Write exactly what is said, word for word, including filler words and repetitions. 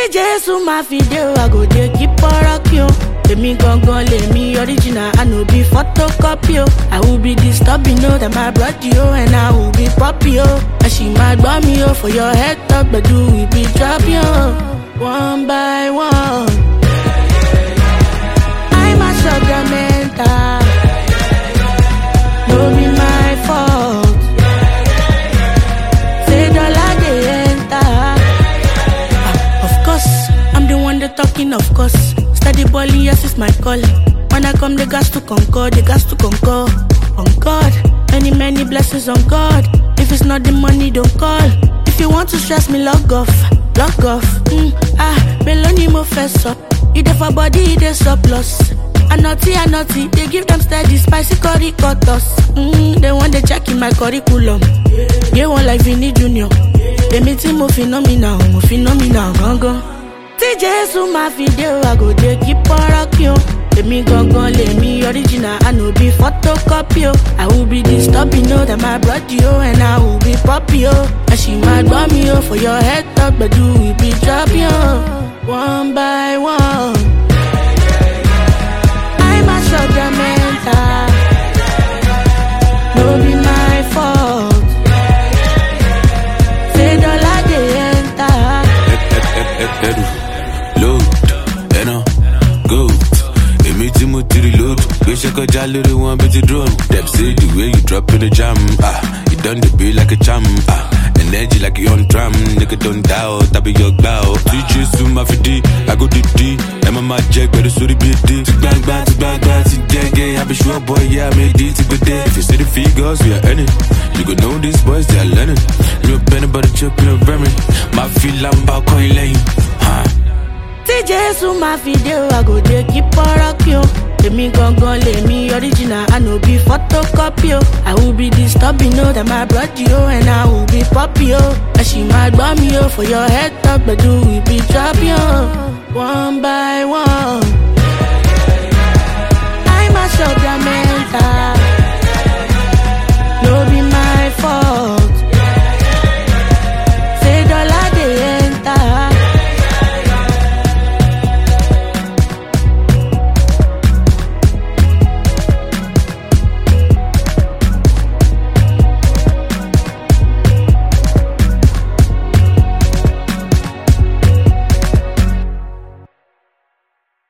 Jesus my video, I go dey keep on rock you. Emi gangan lemi original, I no be photocopy yo. I will be disturbing, know that my blood yo, and I will be poppy yo. And she might bomb me yo for your head talk, but do we be drop yo? One by one, I'm a sugar mental. No be my fault. Say dollar they enter. Ah, of course, I'm the one that talking, of course. Steady balling, yes, it's my call. When I come, the gas to conquer, the gas to conquer. On God, many, many blessings on God. If it's not the money, don't call. If you want to stress me, log off, log off. Mm, ah, Melanie mo fess up. You there for body, you there surplus. I naughty, I naughty, they give them steady, spicy curry cutters. Mm, they want to check in my curriculum. They want like Vinny Junior They meeting mo phenomenal, mo phenomenal, gong gong. T J so my video, I go dey keep on rock you. Emi gangan lemi original, I no be photocopy yo. I will be disturbing, know that my blood yo, and I will be poppy yo. And she might bomb me yo for your head talk, but do we be drop yo? One by one, I'm a sugar mental. No be my fault. Say dollar they enter. Load, and I go. Emi mo to reload. Wish I could jolly the one but you drone. Them say the way you drop in the jam, ah, you done the beat like a jam, ah. Energy like you on drum, nigga don't doubt, I be your bow. D J soon my fidi, I go D D. I'm a my jack, but it's already be a D. To bang bang, to bang bang, to gang gang. I be sure boy, yeah, I made D to go there. If you see the figures, we are earning. You gon' know these boys, they are learning. You a better but a chip, you a vermin. My feel I'm about coin lane, huh? T J so my video, I go dey keep on rock you. Emi gangan lemi original, I no be photocopy yo. I will be disturbing, know that my blood yo, and I will be poppy yo. And she might bomb me yo for your head talk, but do we be drop yo? One by one, I'm a sugar mental.